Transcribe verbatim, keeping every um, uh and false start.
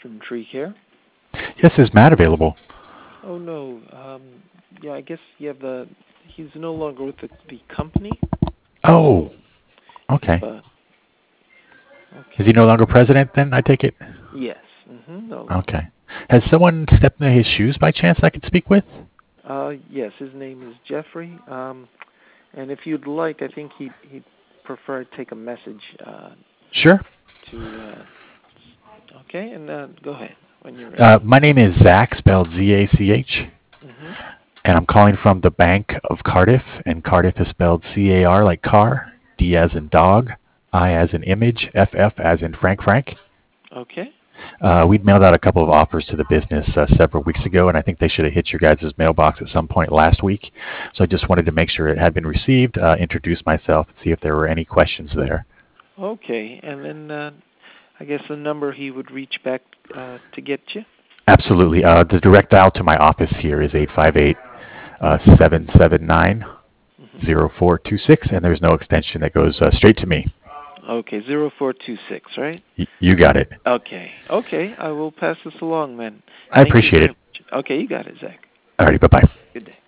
from Tree Care. Yes, is Matt available? Oh no, um, yeah, I guess you have the. He's no longer with the, the company. Oh, okay. But Is he okay. no longer president then, I take it? Yes. Mm-hmm. No longer. Okay. Has someone stepped into his shoes by chance I could speak with? Uh, yes, his name is Jeffrey. Um, and if you'd like, I think he'd he'd prefer to take a message. Uh, Sure. to. Uh, okay, and uh, go ahead when you're ready. Uh, my name is Zach, spelled Z A C H, Mm-hmm. and I'm calling from the Bank of Cardiff, and Cardiff is spelled C A R like car, D as in dog, I as in image, F F as in Frank Frank. Okay. Uh, we'd mailed out a couple of offers to the business uh, several weeks ago, and I think they should have hit your guys' mailbox at some point last week. So I just wanted to make sure it had been received, uh, introduce myself, and see if there were any questions there. Okay, and then uh, I guess the number he would reach back uh, to get you. Absolutely. Uh, the direct dial to my office here is eight five eight, seven seven nine, Mm-hmm. zero four two six, and there's no extension that goes uh, straight to me. Okay, zero four two six, right? Y- you got it. Okay, okay, I will pass this along, man. I Thank you appreciate very it. much. Okay, you got it, Zach. All righty, bye-bye. Good day.